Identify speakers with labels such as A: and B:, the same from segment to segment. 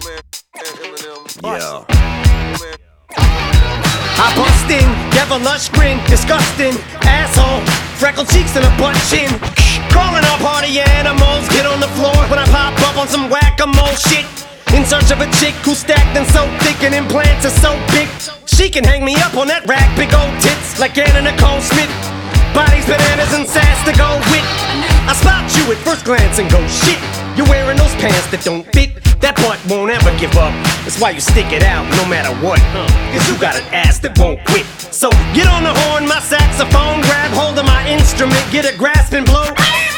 A: Yeah. I bust in, have a lush grin, disgusting asshole, freckled cheeks and a butt chin. Calling all party animals, get on the floor when I pop up on some whack-a-mole shit. In search of a chick who's stacked and so thick and implants are so big she can hang me up on that rack, big old tits like Anna Nicole Smith. Bodies, bananas, and sass to go with. I spot you at first glance and go, shit, you're wearing those pants that don't fit. That butt won't ever give up. That's why you stick it out no matter what. Cause you got an ass that won't quit. So get on the horn, my saxophone, grab hold of my instrument, get a grasp and blow.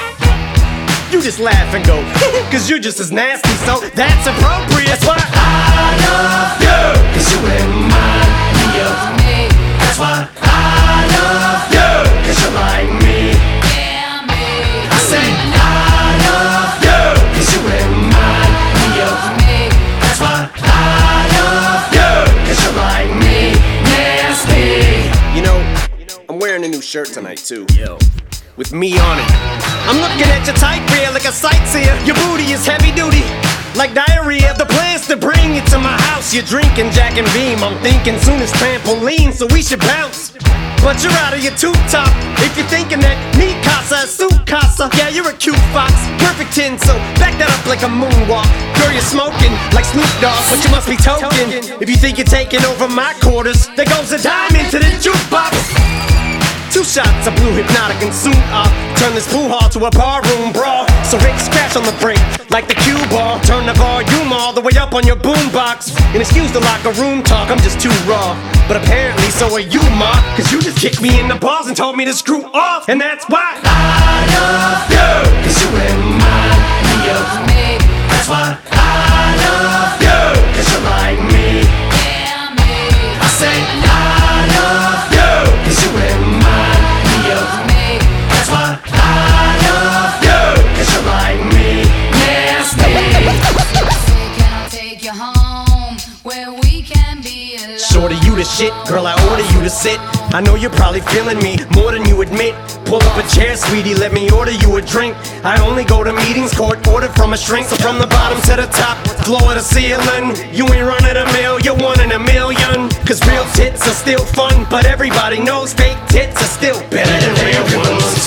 A: You just laugh and go, cause you're just as nasty, so that's appropriate. That's why I love you, cause you remind me of me. That's why I love you, cause you're like me. I say I love you, cause you remind me of me. That's why I love you, cause you're like me, nasty. You know, I'm wearing a new shirt tonight too. Yo. With me on it. I'm looking at your tight rear like a sightseer. Your booty is heavy duty, like diarrhea. The plan's to bring it to my house. You're drinking Jack and Beam. I'm thinking soon as trampoline, so we should bounce. But you're out of your tube top if you're thinking that me casa is su casa. Yeah, you're a cute fox, perfect 10, so back that up like a moonwalk. Girl, you're smoking like Snoop Dogg, but you must be token if you think you're taking over my quarters. There goes a dime into the jukebox. 2 shots of blue hypnotic and soon I'll turn this pool hall to a barroom brawl. So hit scratch on the break like the cue ball. Turn the volume all the way up on your boombox. And excuse the locker room talk, I'm just too raw. But apparently so are you, ma, cause you just kicked me in the balls and told me to screw off. And that's why I love you, cause you remind me of me. That's why I love you, cause you're like me. I say I love you, cause you remind me of me. That's why I love you, cause you're like me, nasty.
B: Can I take you home where we can be alone?
A: Shorty, you the shit, girl, I order you to sit. I know you're probably feeling me more than you admit. Pull up a chair, sweetie, let me order you a drink. I only go to meetings, court ordered from a shrink. So from the bottom to the top, floor to ceiling, you ain't running a mill, you're 1 in a million. Cause real tits are still fun, but everybody knows fake tits are still better than real ones.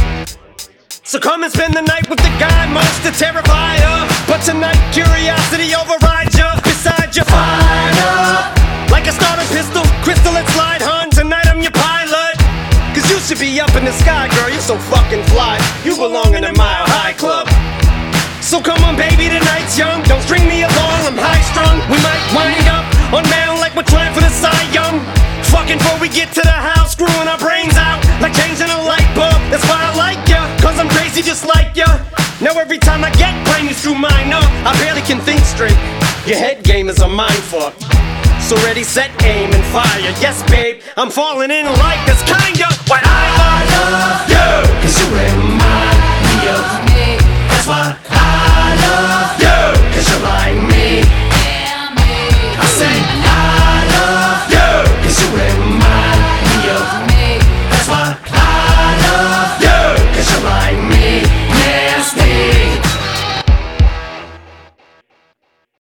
A: So come and spend the night with the guy most to terrify ya. But tonight curiosity overrides ya. Beside you, fire up like a starter pistol, crystal and slide, hun. Tonight I'm your pilot. Cause you should be up in the sky, girl, you're so fucking fly. You belong in the Mile High Club. So come on baby, tonight's young. Don't string me along, I'm high strung. We might wind up on mound like we're trying for the Cy Young. Fucking before we get to the house, screwing our brains out like changing a light bulb. That's why I like ya, cause I'm crazy just like ya. Now every time I get brain, you screw mine up. I barely can think straight, your head game is a mindfuck. So ready, set, aim, and fire. Yes babe, I'm falling in like this kinda.